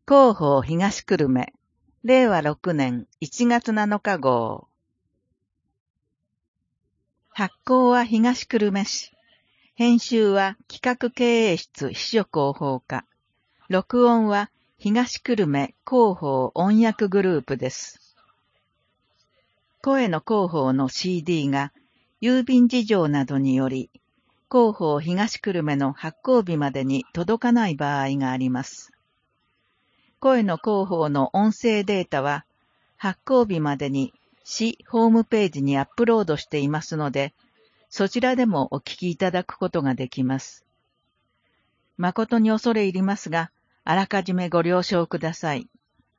広報東久留米、令和6年1月7日号。発行は東久留米市。編集は企画経営室秘書広報課。録音は東久留米広報音訳グループです。声の広報の CD が郵便事情などにより、広報東久留米の発行日までに届かない場合があります。声の広報の音声データは、発行日までに市ホームページにアップロードしていますので、そちらでもお聞きいただくことができます。誠に恐れ入りますが、あらかじめご了承ください。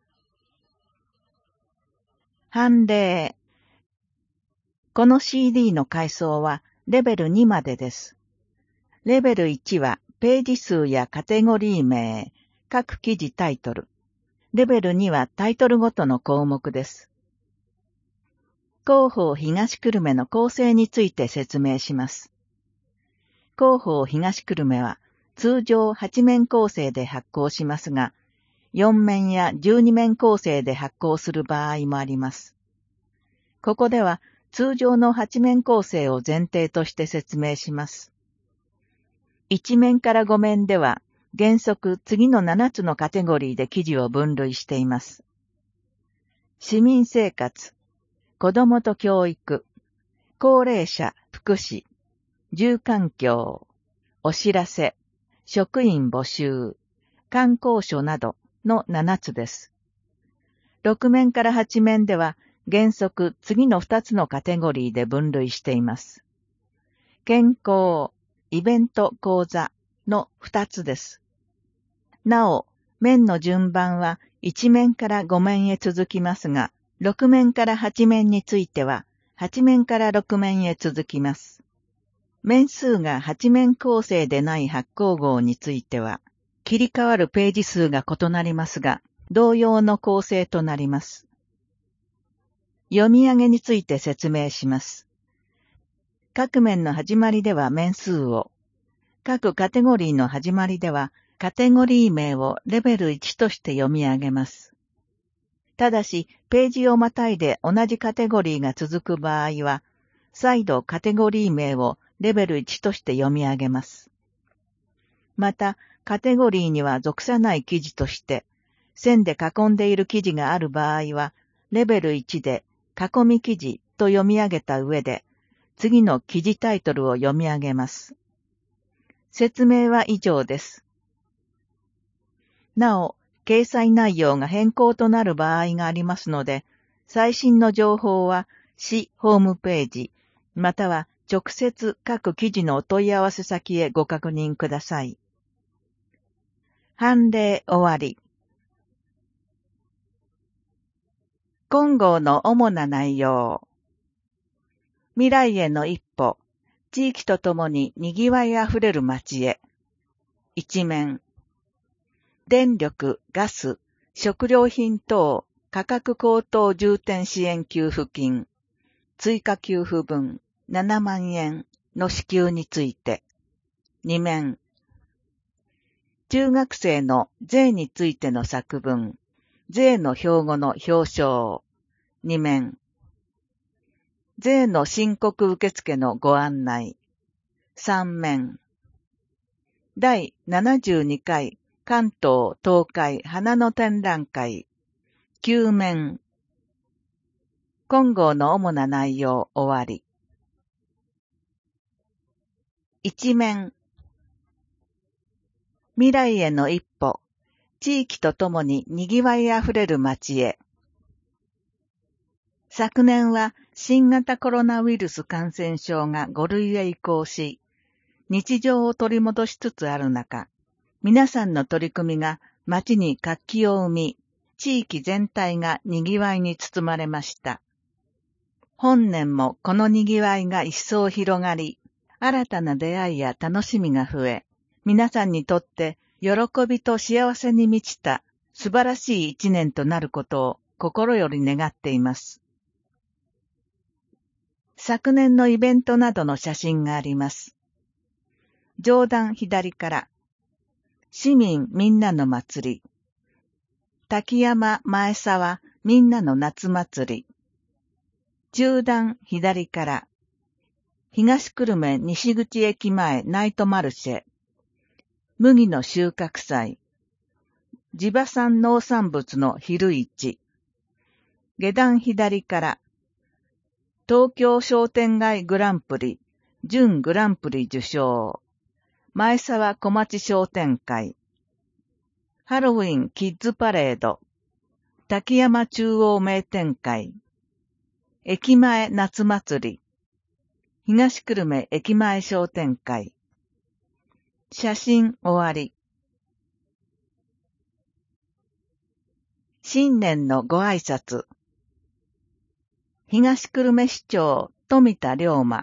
判例。この CD の階層はレベル2までです。レベル1はページ数やカテゴリー名、各記事タイトル。レベル2はタイトルごとの項目です。広報東久留米の構成について説明します。広報東久留米は通常8面構成で発行しますが、4面や12面構成で発行する場合もあります。ここでは通常の8面構成を前提として説明します。1面から5面では、原則次の7つのカテゴリーで記事を分類しています。市民生活、子どもと教育、高齢者、福祉、住環境、お知らせ、職員募集、観光所などの7つです。6面から8面では原則次の2つのカテゴリーで分類しています。健康、イベント講座の2つです。なお、面の順番は1面から5面へ続きますが、6面から8面については、8面から6面へ続きます。面数が8面構成でない発行号については、切り替わるページ数が異なりますが、同様の構成となります。読み上げについて説明します。各面の始まりでは面数を、各カテゴリーの始まりでは、カテゴリー名をレベル1として読み上げます。ただし、ページをまたいで同じカテゴリーが続く場合は、再度カテゴリー名をレベル1として読み上げます。また、カテゴリーには属さない記事として、線で囲んでいる記事がある場合は、レベル1で囲み記事と読み上げた上で、次の記事タイトルを読み上げます。説明は以上です。なお、掲載内容が変更となる場合がありますので、最新の情報は市ホームページ、または直接各記事のお問い合わせ先へご確認ください。判例終わり。今号の主な内容。未来への一歩、地域とともに賑わいあふれる街へ。一面。電力、ガス、食料品等、価格高騰重点支援給付金、追加給付分7万円の支給について。二面。中学生の税についての作文、税の標語の表彰。二面。税の申告受付のご案内。三面。第72回関東東海花の展覧会。9面。今号の主な内容終わり。1面。未来への一歩。地域とともに賑わいあふれる街へ。昨年は新型コロナウイルス感染症が5類へ移行し、日常を取り戻しつつある中、皆さんの取り組みが街に活気を生み、地域全体が賑わいに包まれました。本年もこの賑わいが一層広がり、新たな出会いや楽しみが増え、皆さんにとって喜びと幸せに満ちた素晴らしい一年となることを心より願っています。昨年のイベントなどの写真があります。上段左から、市民みんなの祭り。 滝山前沢みんなの夏祭り。中段左から。東久留米西口駅前ナイトマルシェ。麦の収穫祭。地場産農産物の昼市。下段左から。東京商店街グランプリ、準グランプリ受賞。前沢小町商店会。ハロウィンキッズパレード。滝山中央名店会。駅前夏祭り。東久留米駅前商店会。写真終わり。新年のご挨拶。東久留米市長富田龍馬。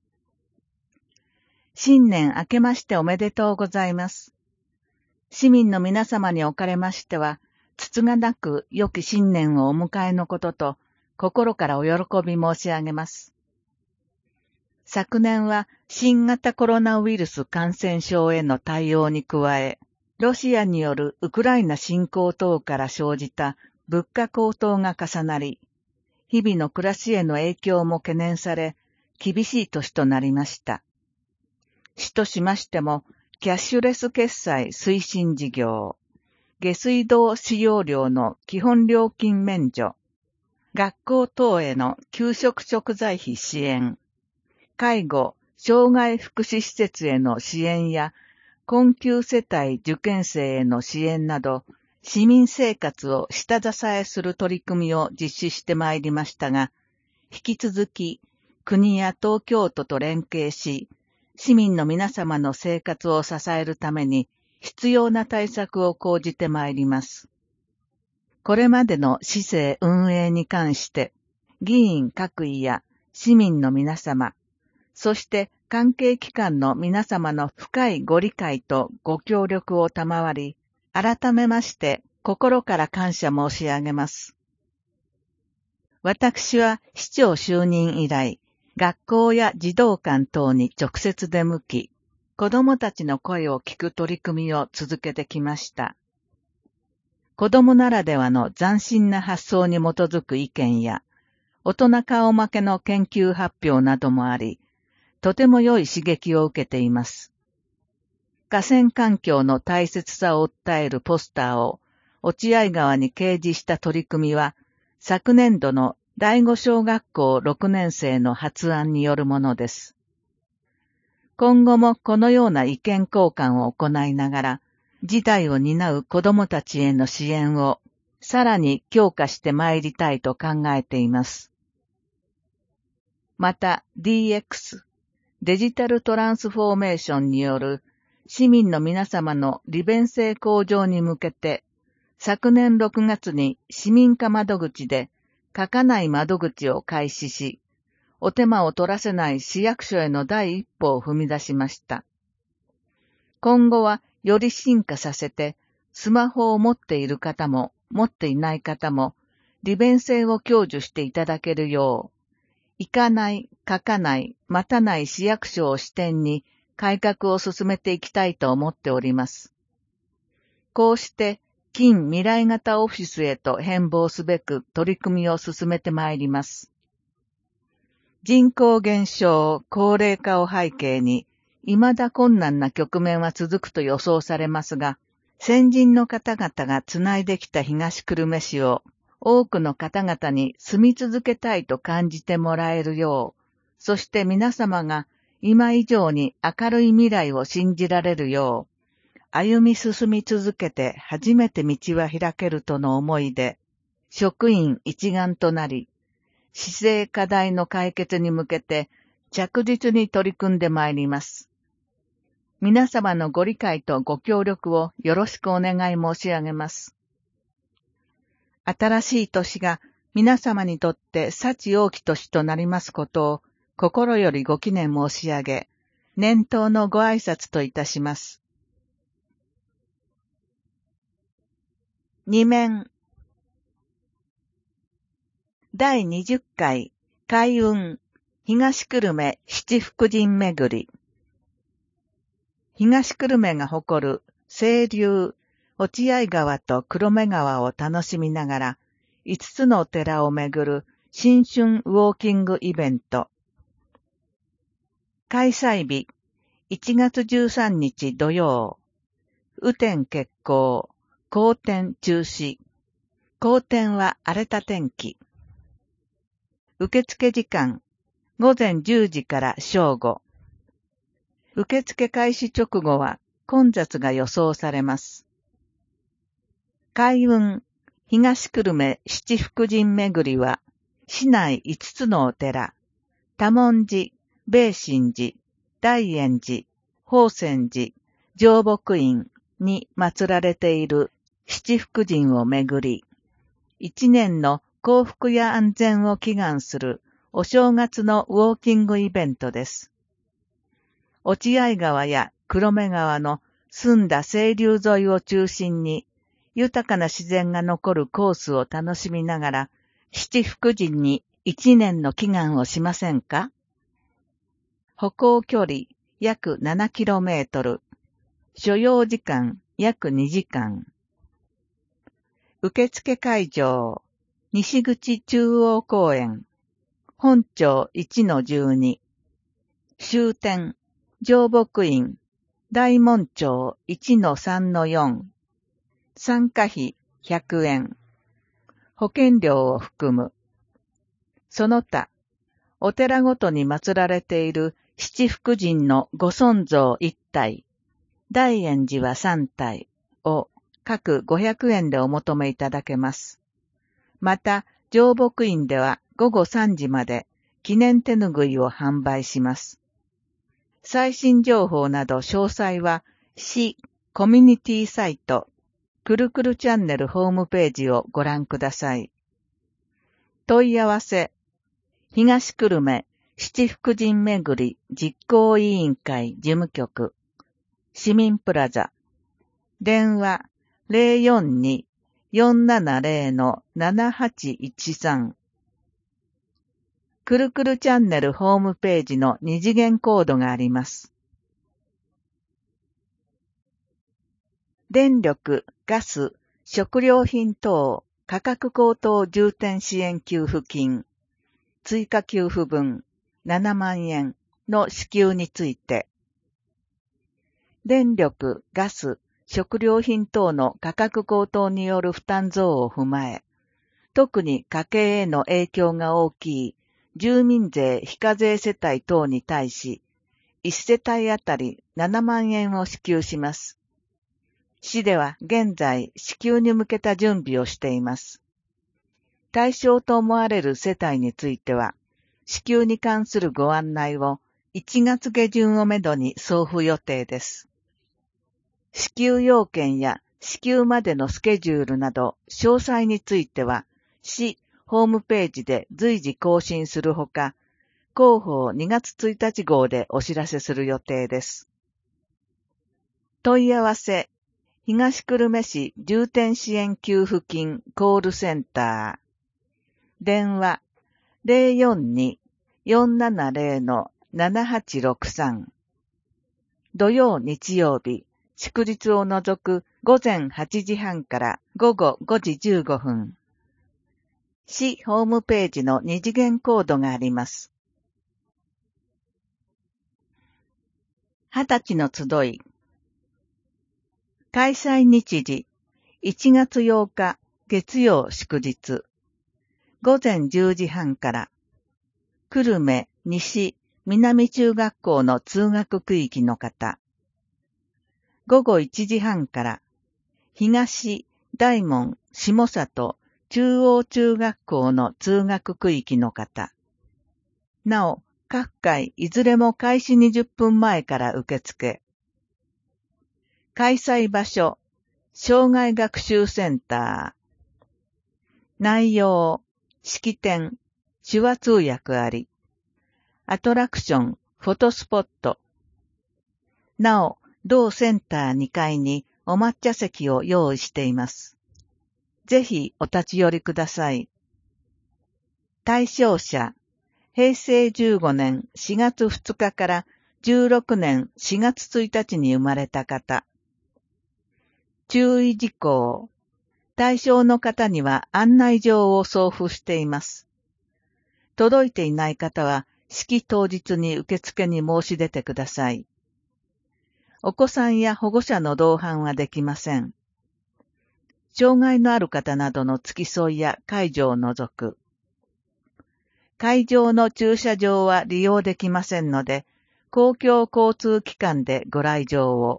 新年明けましておめでとうございます。市民の皆様におかれましては、つつがなく良き新年をお迎えのことと、心からお喜び申し上げます。昨年は新型コロナウイルス感染症への対応に加え、ロシアによるウクライナ侵攻等から生じた物価高騰が重なり、日々の暮らしへの影響も懸念され、厳しい年となりました。市としましても、キャッシュレス決済推進事業、下水道使用料の基本料金免除、学校等への給食食材費支援、介護、障害福祉施設への支援や、困窮世帯受験生への支援など、市民生活を下支えする取り組みを実施してまいりましたが、引き続き国や東京都と連携し、市民の皆様の生活を支えるために必要な対策を講じてまいります。これまでの市政運営に関して、議員各位や市民の皆様、そして関係機関の皆様の深いご理解とご協力を賜り、改めまして心から感謝申し上げます。私は市長就任以来、学校や児童館等に直接出向き、子どもたちの声を聞く取り組みを続けてきました。子どもならではの斬新な発想に基づく意見や、大人顔負けの研究発表などもあり、とても良い刺激を受けています。河川環境の大切さを訴えるポスターを落合川に掲示した取り組みは、昨年度の第五小学校6年生の発案によるものです。今後もこのような意見交換を行いながら、次代を担う子どもたちへの支援をさらに強化してまいりたいと考えています。また DX、デジタルトランスフォーメーションによる市民の皆様の利便性向上に向けて、昨年6月に市民課窓口で書かない窓口を開始し、お手間を取らせない市役所への第一歩を踏み出しました。今後はより進化させて、スマホを持っている方も持っていない方も利便性を享受していただけるよう、行かない、書かない、待たない市役所を支点に改革を進めていきたいと思っております。こうして近未来型オフィスへと変貌すべく取り組みを進めてまいります。人口減少、高齢化を背景に、未だ困難な局面は続くと予想されますが、先人の方々がつないできた東久留米市を多くの方々に住み続けたいと感じてもらえるよう、そして皆様が今以上に明るい未来を信じられるよう、歩み進み続けて初めて道は開けるとの思いで、職員一丸となり、市政課題の解決に向けて着実に取り組んでまいります。皆様のご理解とご協力をよろしくお願い申し上げます。新しい年が皆様にとって幸多き年となりますことを心よりご祈念申し上げ、年頭のご挨拶といたします。2面第20回開運東久留米七福神巡り。東久留米が誇る清流落合川と黒目川を楽しみながら、5つのお寺を巡る新春ウォーキングイベント。開催日、1月13日土曜。雨天決行、好天中止。好天は荒れた天気。受付時間、午前10時から正午。受付開始直後は混雑が予想されます。開運、東久留米七福神巡りは、市内5つのお寺、多聞寺、米心寺、大円寺、法泉寺、常牧院に祀られている七福神を巡り、一年の幸福や安全を祈願するお正月のウォーキングイベントです。落合川や黒目川の澄んだ清流沿いを中心に、豊かな自然が残るコースを楽しみながら、七福神に一年の祈願をしませんか？歩行距離約 7km、所要時間約2時間。受付会場、西口中央公園、本町 1-12、終点、常牧院、大門町 1-3-4、参加費100円、保険料を含む。その他、お寺ごとに祀られている七福神のご尊像1体、大円寺は3体を各500円でお求めいただけます。また、常牧院では午後3時まで記念手ぬぐいを販売します。最新情報など詳細は市コミュニティサイトくるくるチャンネルホームページをご覧ください。問い合わせ、東久留米七福神巡り実行委員会事務局、市民プラザ、電話042-470-7813。くるくるチャンネルホームページの二次元コードがあります。電力、ガス、食料品等価格高騰重点支援給付金、追加給付分7万円の支給について、電力、ガス、食料品等の価格高騰による負担増を踏まえ、特に家計への影響が大きい住民税非課税世帯等に対し、1世帯あたり7万円を支給します。市では現在支給に向けた準備をしています。対象と思われる世帯については、支給に関するご案内を1月下旬をめどに送付予定です。支給要件や支給までのスケジュールなど詳細については、市ホームページで随時更新するほか、広報2月1日号でお知らせする予定です。問い合わせ、東久留米市重点支援給付金コールセンター。電話042-470-7863。土曜日曜日、祝日を除く午前8時半から午後5時15分。市ホームページの二次元コードがあります。20歳の集い。開催日時、1月8日月曜祝日。午前10時半から、久留米西南中学校の通学区域の方。午後1時半から、東大門下里中央中学校の通学区域の方。なお、各回いずれも開始20分前から受付。開催場所、障害学習センター。内容、式典、手話通訳あり。アトラクション、フォトスポット。なお、同センター2階にお抹茶席を用意しています。ぜひお立ち寄りください。対象者、平成15年4月2日から16年4月1日に生まれた方。 注意事項。対象の方には案内状を送付しています。届いていない方は、式当日に受付に申し出てください。お子さんや保護者の同伴はできません。障害のある方などの付き添いや介助を除く。会場の駐車場は利用できませんので、公共交通機関でご来場を。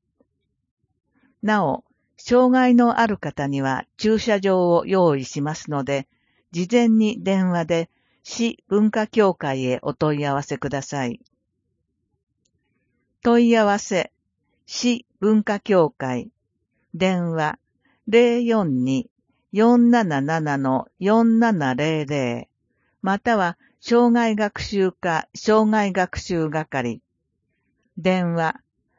なお、障害のある方には駐車場を用意しますので、事前に電話で市文化協会へお問い合わせください。問い合わせ、市文化協会、電話 042-477-4700 または障害学習課障害学習係、電話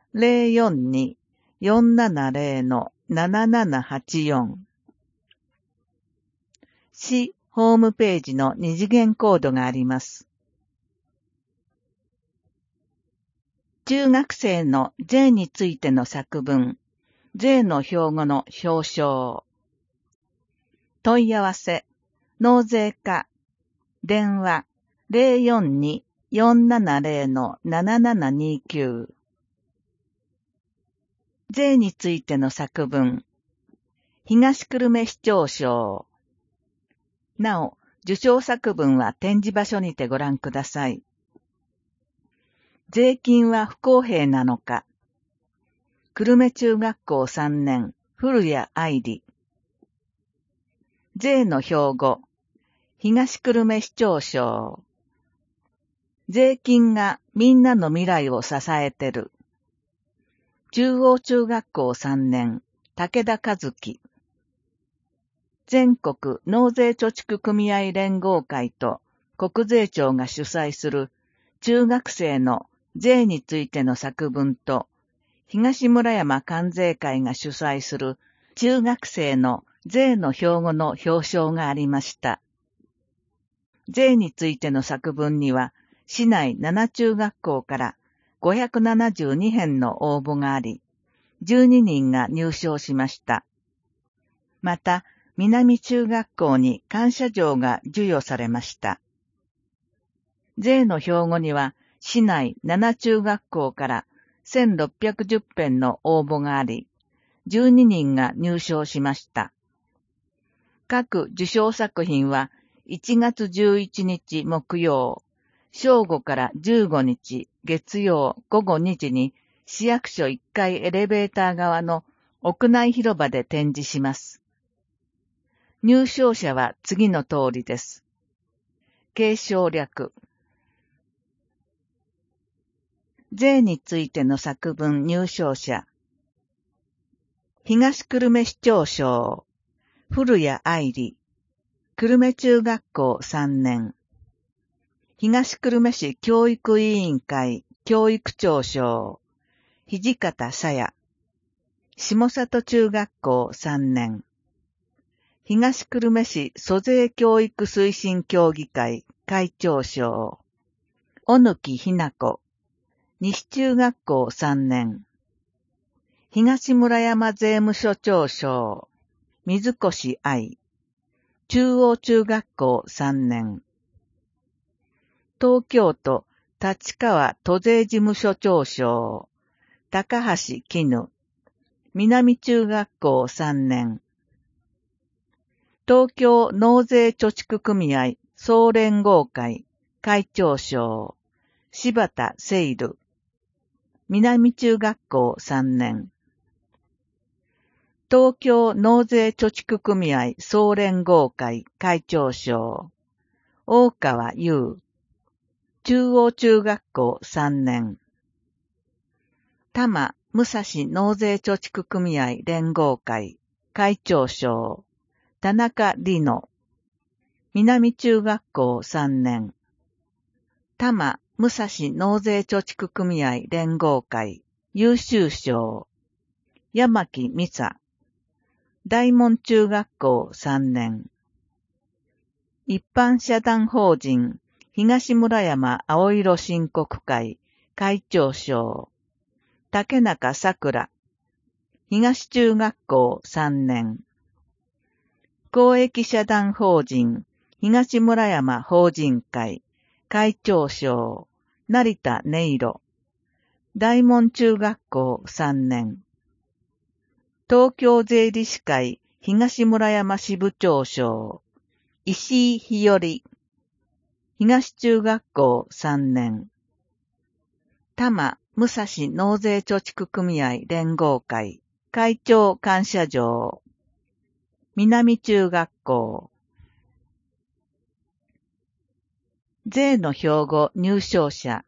042-470-7784 市ホームページの二次元コードがあります。中学生の税についての作文、税の標語の表彰。問い合わせ、納税課、電話 042-470-7729。税についての作文、東久留米市長賞。なお、受賞作文は展示場所にてご覧ください。税金は不公平なのか。久留米中学校3年、古谷愛理。税の標語、東久留米市長賞。税金がみんなの未来を支えてる。中央中学校3年、武田和樹。全国納税貯蓄組合連合会と国税庁が主催する中学生の税についての作文と、東村山関税会が主催する中学生の税の標語の表彰がありました。税についての作文には、市内7中学校から572編の応募があり、12人が入賞しました。また、南中学校に感謝状が授与されました。税の標語には、市内7中学校から1610編の応募があり、12人が入賞しました。各受賞作品は1月11日木曜、正午から15日月曜午後2時に市役所1階エレベーター側の屋内広場で展示します。入賞者は次の通りです。継承略。税についての作文入賞者。東久留米市長賞。古谷愛理。久留米中学校3年。東久留米市教育委員会教育長賞。土方さや。下里中学校3年。東久留米市租税教育推進協議会会長賞。小貫ひな子。西中学校3年。東村山税務署長賞。水越愛。中央中学校3年。東京都立川都税事務所長賞。高橋絹。南中学校3年。東京納税貯蓄組合総連合会会長賞。柴田セイル。南中学校3年。東京納税貯蓄組合総連合会会長賞。大川優。中央中学校3年。多摩武蔵納税貯蓄組合連合会会長賞。田中里乃。南中学校3年。多摩武蔵納税貯蓄組合連合会優秀賞。山木美沙。大門中学校3年。一般社団法人東村山青色申告会会長賞。竹中さくら。 東中学校3年。公益社団法人、東村山法人会、会長賞、成田音色。大門中学校3年。東京税理士会、東村山支部長賞、石井日和。東中学校3年。多摩武蔵納税貯蓄組合連合会、会長感謝状。南中学校。税の標語入賞者。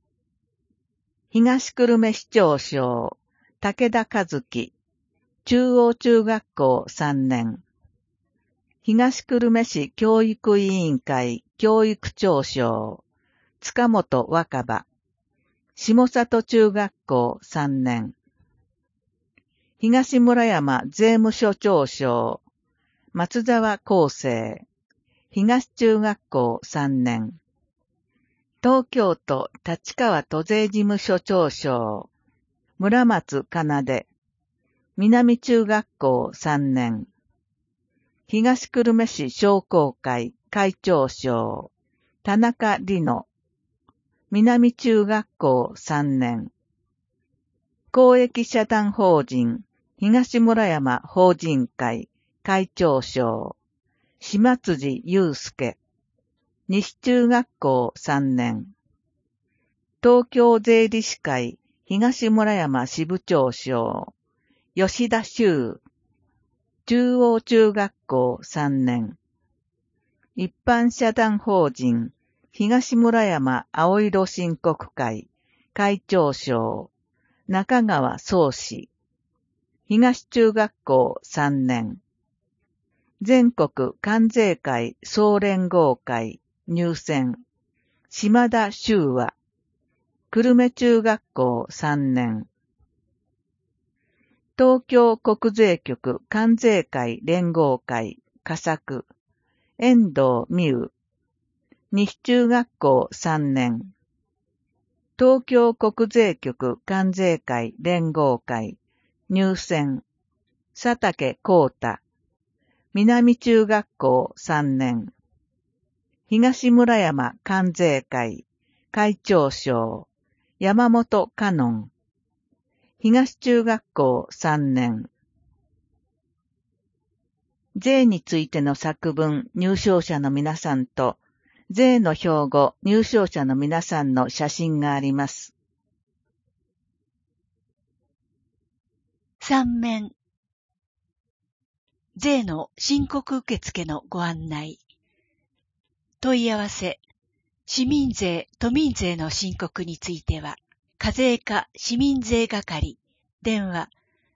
東久留米市長賞、武田和樹。中央中学校3年。東久留米市教育委員会教育長賞、塚本若葉。下里中学校3年。東村山税務署長賞、松沢康生。東中学校3年。東京都立川都税事務所長賞、村松奏。南中学校3年。東久留米市商工会会長賞、田中里乃。南中学校3年。公益社団法人、東村山法人会会長賞、島辻祐介。西中学校3年。東京税理士会東村山支部長賞、吉田修。中央中学校3年。一般社団法人東村山青色申告会会長賞、中川宗志。東中学校3年。全国関税会総連合会入選、島田修和。久留米中学校3年。東京国税局関税会連合会佳作、遠藤美羽。西中学校3年。東京国税局関税会連合会入選、佐竹光太。南中学校3年。東村山関税会会長賞、山本香音。東中学校3年。税についての作文入賞者の皆さんと、税の標語入賞者の皆さんの写真があります。 3面。税の申告受付のご案内。問い合わせ。市民税・都民税の申告については、課税課市民税係、電話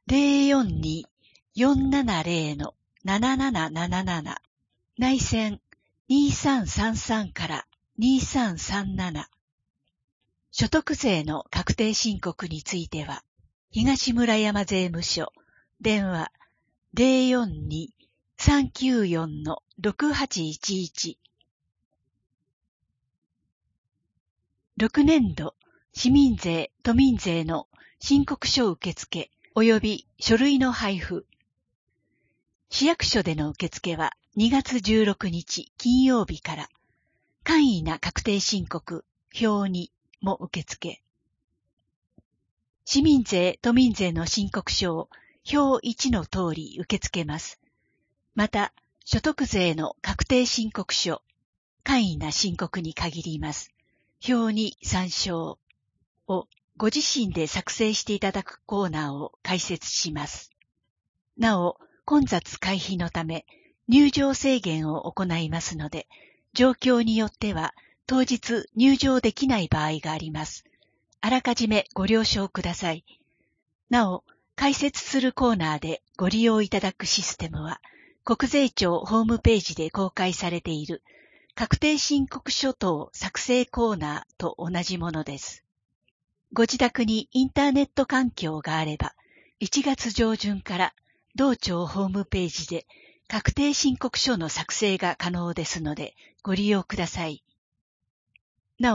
042-470-7777、内線2333から2337。所得税の確定申告については、東村山税務署、電話 042-394-6811。6年度市民税・都民税の申告書受付及び書類の配布。市役所での受付は2月16日金曜日から、簡易な確定申告表2も受付。市民税・都民税の申告書を表1の通り受け付けます。また、所得税の確定申告書、簡易な申告に限ります。表に参照をご自身で作成していただくコーナーを開設します。なお、混雑回避のため入場制限を行いますので、状況によっては当日入場できない場合があります。あらかじめご了承ください。なお、開設するコーナーでご利用いただくシステムは、国税庁ホームページで公開されている確定申告書等作成コーナーと同じものです。ご自宅にインターネット環境があれば、1月上旬から同庁ホームページで確定申告書の作成が可能ですので、ご利用ください。なお、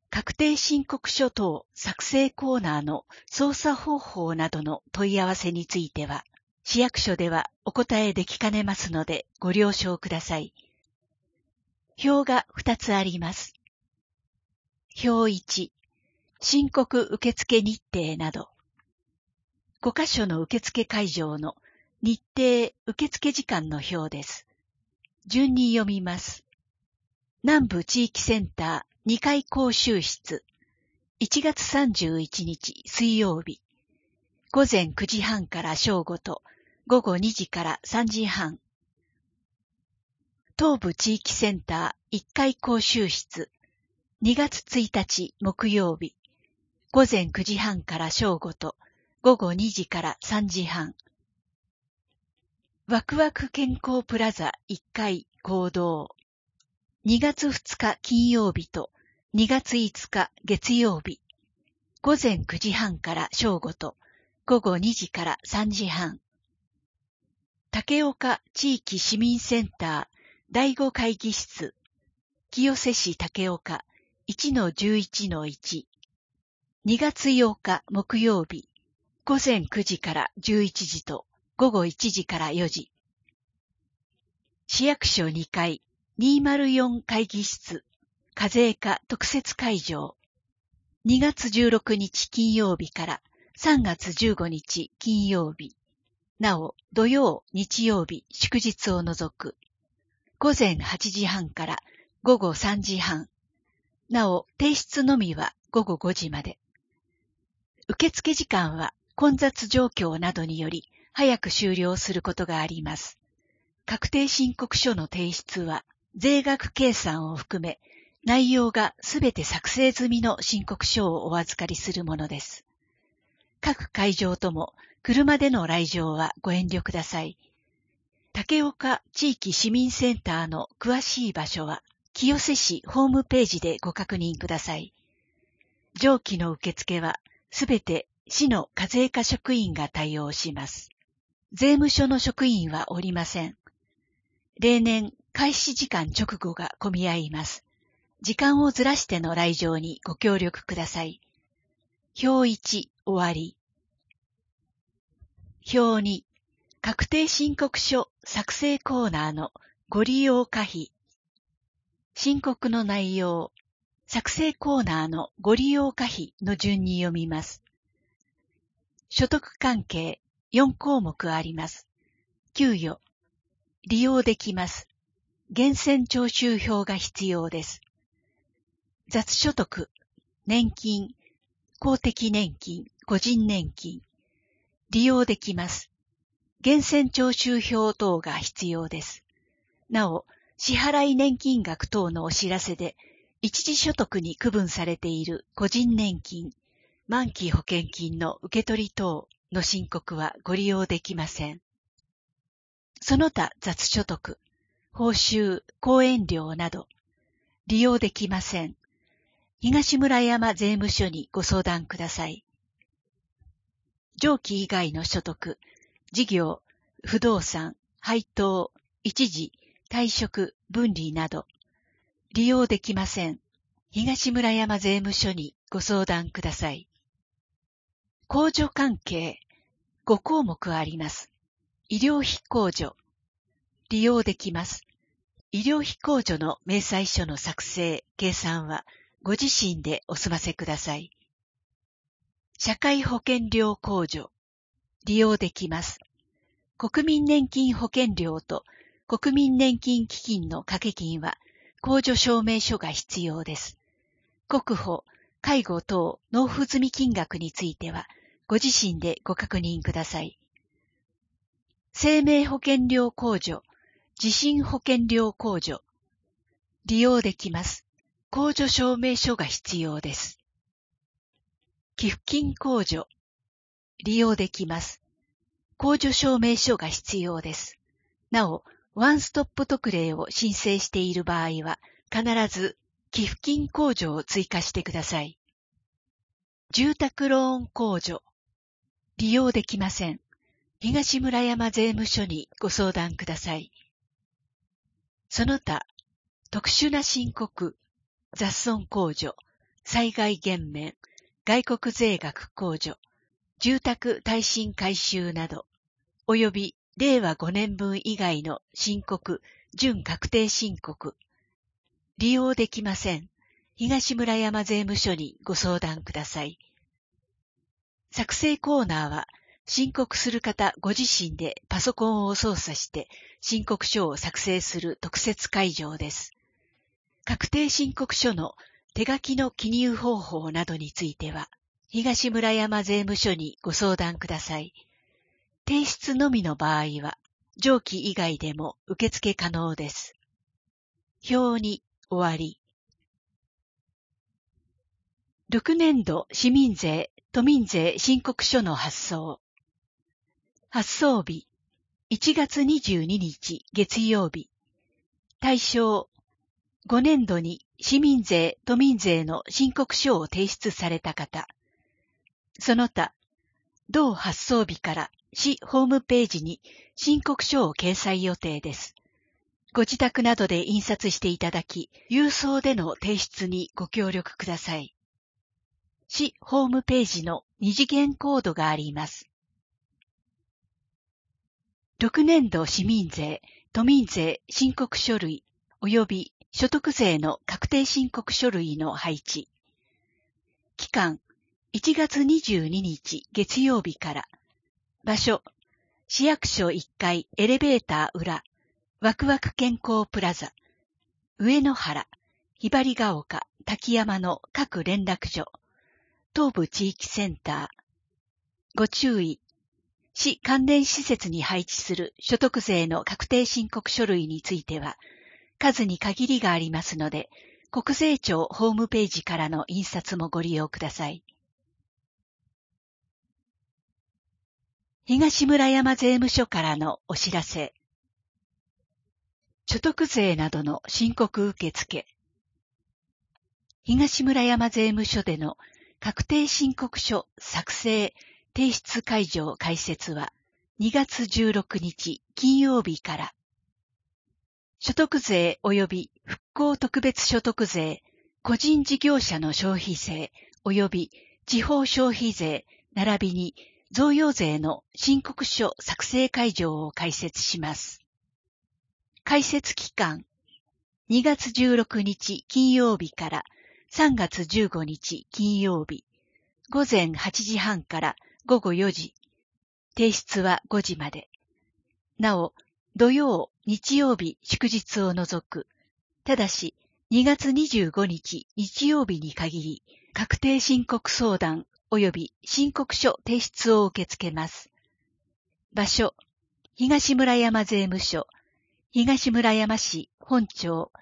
確定申告書等作成コーナーの操作方法などの問い合わせについては、市役所ではお答えできかねますのでご了承ください。表が2つあります。表1、申告受付日程など。5カ所の受付会場の日程受付時間の表です。順に読みます。南部地域センター2階講習室、1月31日水曜日、午前9時半から正午と午後2時から3時半。東部地域センター1階講習室、2月1日木曜日、午前9時半から正午と午後2時から3時半。ワクワク健康プラザ1階講堂。2月2日金曜日と2月5日月曜日。午前9時半から正午と午後2時から3時半。竹岡地域市民センター第5会議室。清瀬市竹岡 1-11-1。2月8日木曜日。午前9時から11時と午後1時から4時。市役所2階204会議室、課税課特設会場。2月16日金曜日から3月15日金曜日。なお、土曜、日曜日、祝日を除く。午前8時半から午後3時半。なお、提出のみは午後5時まで。受付時間は混雑状況などにより早く終了することがあります。確定申告書の提出は税額計算を含め内容がすべて作成済みの申告書をお預かりするものです。各会場とも車での来場はご遠慮ください。竹岡地域市民センターの詳しい場所は清瀬市ホームページでご確認ください。上記の受付はすべて市の課税課職員が対応します。税務署の職員はおりません。例年、開始時間直後が混み合います。時間をずらしての来場にご協力ください。表1、終わり。表2、確定申告書作成コーナーのご利用可否。申告の内容、作成コーナーのご利用可否の順に読みます。所得関係4項目あります。給与、利用できます。源泉徴収票が必要です。雑所得、年金、公的年金、個人年金。利用できます。源泉徴収票等が必要です。なお、支払い年金額等のお知らせで、一時所得に区分されている個人年金、満期保険金の受け取り等の申告はご利用できません。その他雑所得、報酬、講演料など、利用できません。東村山税務署にご相談ください。上記以外の所得、事業、不動産、配当、一時、退職、分離など、利用できません。東村山税務署にご相談ください。控除関係、5項目あります。医療費控除、利用できます。医療費控除の明細書の作成、計算はご自身でお済ませください。社会保険料控除、利用できます。国民年金保険料と国民年金基金の掛け金は控除証明書が必要です。国保、介護等納付済み金額についてはご自身でご確認ください。生命保険料控除、地震保険料控除、利用できます。控除証明書が必要です。寄付金控除、利用できます。控除証明書が必要です。なお、ワンストップ特例を申請している場合は、必ず寄付金控除を追加してください。住宅ローン控除、利用できません。東村山税務署にご相談ください。その他、特殊な申告、雑損控除、 災害減免、外国税額控除、住宅耐震改修など、及び令和5年分以外の申告、準確定申告、利用できません。東村山税務署にご相談ください。作成コーナーは、申告する方ご自身でパソコンを操作して申告書を作成する特設会場です。確定申告書の手書きの記入方法などについては、東村山税務署にご相談ください。提出のみの場合は、上記以外でも受付可能です。表に終わり。6年度市民税、都民税申告書の発送。発送日、1月22日月曜日。対象、5年度に市民税、都民税の申告書を提出された方。その他、同発送日から市ホームページに申告書を掲載予定です。ご自宅などで印刷していただき、郵送での提出にご協力ください。市ホームページの二次元コードがあります。6年度市民税、都民税申告書類及び所得税の確定申告書類の配置。期間、1月22日月曜日から。場所、市役所1階エレベーター裏、ワクワク健康プラザ、上野原、ひばりが丘、滝山の各連絡所、東部地域センター。ご注意。市関連施設に配置する所得税の確定申告書類については、数に限りがありますので、国税庁ホームページからの印刷もご利用ください。東村山税務署からのお知らせ。所得税などの申告受付。東村山税務署での確定申告書作成提出会場開設は2月16日金曜日から。所得税及び復興特別所得税、個人事業者の消費税及び地方消費税並びに贈与税の申告書作成会場を開設します。開設期間、2月16日金曜日から3月15日金曜日、午前8時半から午後4時、提出は5時まで。なお、土曜、日曜日、祝日を除く、ただし2月25日日曜日に限り、確定申告相談及び申告書提出を受け付けます。場所、東村山税務署、東村山市本町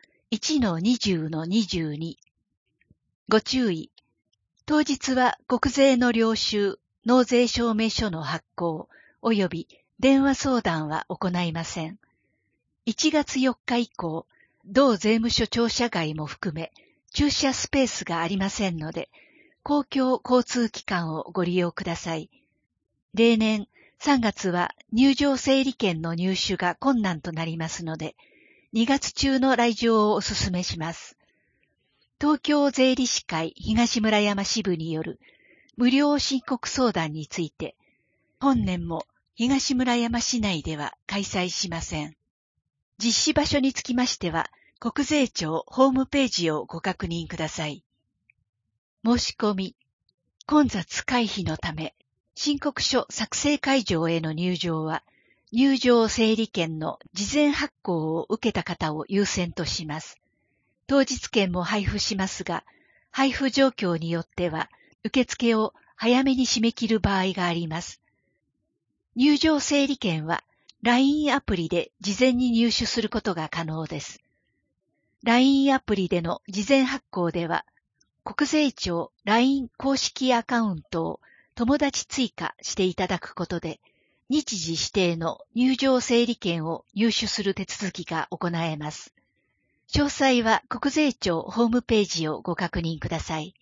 1-20-22。ご注意。当日は国税の領収、納税証明書の発行、及び電話相談は行いません。1月4日以降、同税務署庁舎外も含め、駐車スペースがありませんので、公共交通機関をご利用ください。例年、3月は入場整理券の入手が困難となりますので、2月中の来場をお勧めします。東京税理士会東村山支部による無料申告相談について、本年も東村山市内では開催しません。実施場所につきましては、国税庁ホームページをご確認ください。申し込み、混雑回避のため、申告書作成会場への入場は、入場整理券の事前発行を受けた方を優先とします。当日券も配布しますが、配布状況によっては、受付を早めに締め切る場合があります。入場整理券は、LINE アプリで事前に入手することが可能です。LINE アプリでの事前発行では、国税庁 LINE 公式アカウントを友達追加していただくことで、日時指定の入場整理券を入手する手続きが行えます。詳細は国税庁ホームページをご確認ください。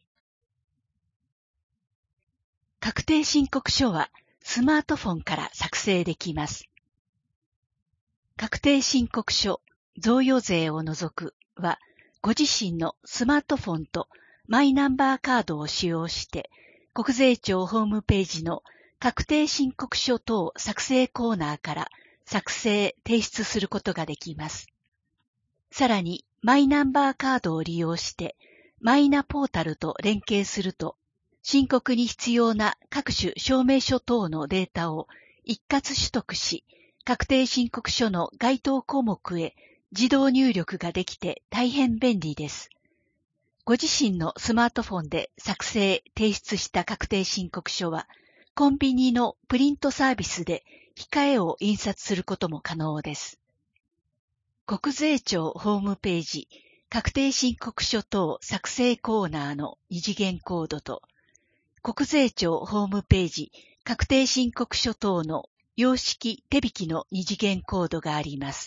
確定申告書はスマートフォンから作成できます。確定申告書、贈与税を除くは、ご自身のスマートフォンとマイナンバーカードを使用して、国税庁ホームページの確定申告書等作成コーナーから作成・提出することができます。さらに、マイナンバーカードを利用して、マイナポータルと連携すると、申告に必要な各種証明書等のデータを一括取得し、確定申告書の該当項目へ自動入力ができて大変便利です。ご自身のスマートフォンで作成・提出した確定申告書は、コンビニのプリントサービスで控えを印刷することも可能です。国税庁ホームページ確定申告書等作成コーナーの二次元コードと、国税庁ホームページ確定申告書等の様式手引きの二次元コードがあります。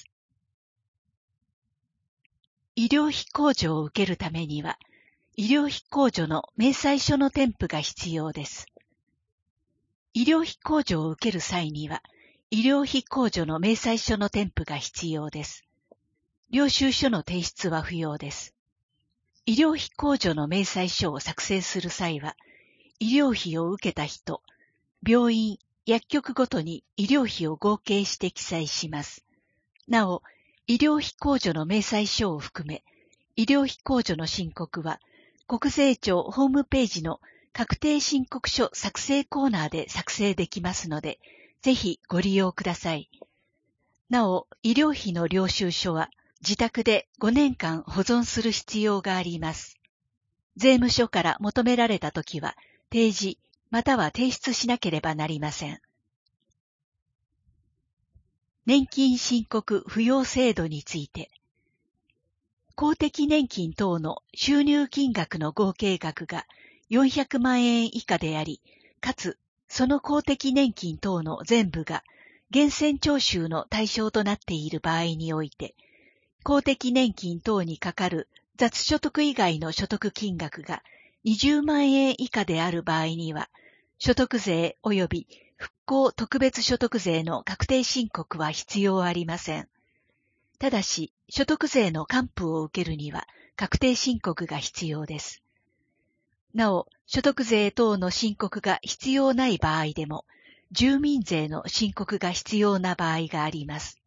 医療費控除を受けるためには、医療費控除の明細書の添付が必要です。医療費控除を受ける際には、医療費控除の明細書の添付が必要です。領収書の提出は不要です。医療費控除の明細書を作成する際は、医療費を受けた人、病院、薬局ごとに医療費を合計して記載します。なお、医療費控除の明細書を含め、医療費控除の申告は、国税庁ホームページの確定申告書作成コーナーで作成できますので、ぜひご利用ください。なお、医療費の領収書は、自宅で5年間保存する必要があります。税務署から求められたときは、提示または提出しなければなりません。年金申告扶養制度について、公的年金等の収入金額の合計額が400万円以下であり、かつその公的年金等の全部が源泉徴収の対象となっている場合において、公的年金等にかかる雑所得以外の所得金額が20万円以下である場合には、所得税及び復興特別所得税の確定申告は必要ありません。ただし、所得税の還付を受けるには確定申告が必要です。なお、所得税等の申告が必要ない場合でも、住民税の申告が必要な場合があります。